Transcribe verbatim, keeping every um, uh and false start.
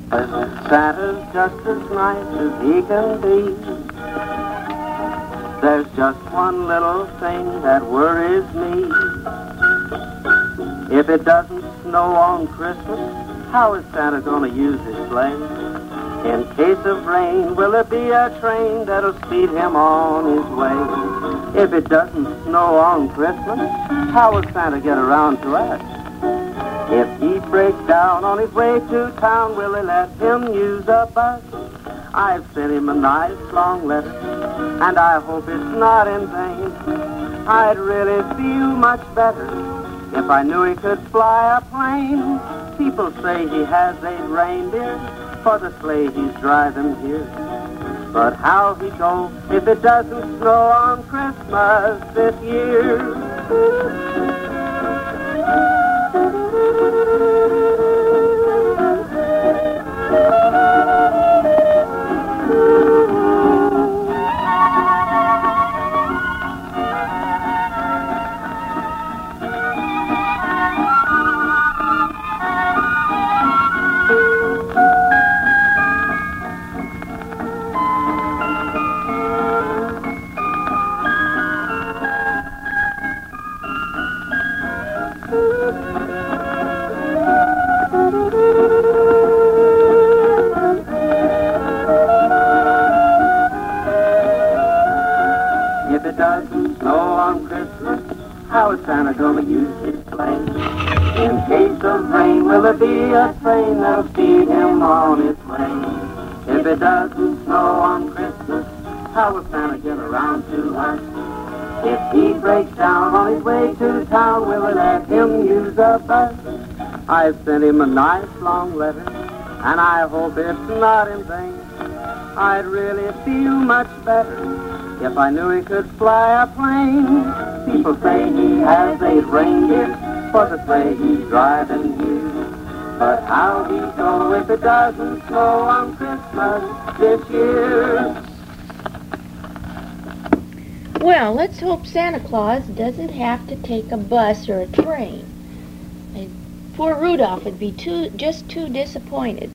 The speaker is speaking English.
Santa's just as nice as he can be. There's just one little thing that worries me. If it doesn't snow on Christmas, how is Santa gonna use his sleigh? In case of rain, will there be a train that'll speed him on his way? If it doesn't snow on Christmas, how will Santa get around to us? If he breaks down on his way to town, will they let him use a bus? I've sent him a nice long letter, and I hope it's not in vain. I'd really feel much better if I knew he could fly a plane. People say he has eight reindeer for the sleigh he's driving here. But how'll he go if it doesn't snow on Christmas this year? If it doesn't snow on Christmas, how is Santa gonna use his sleigh? In case of rain, will there be a train that'll speed him on his way? If it doesn't snow on Christmas, how will Santa get around to us? If he breaks down on his way to town, will they let him use a bus? I've sent him a nice long letter, and I hope it's not in vain. I'd really feel much better if I knew he could fly a plane. People say he has eight reindeer for the sleigh he's driving here. But how'll he go if it doesn't snow on Christmas this year? Well, let's hope Santa Claus doesn't have to take a bus or a train. And poor Rudolph would be too, just too disappointed.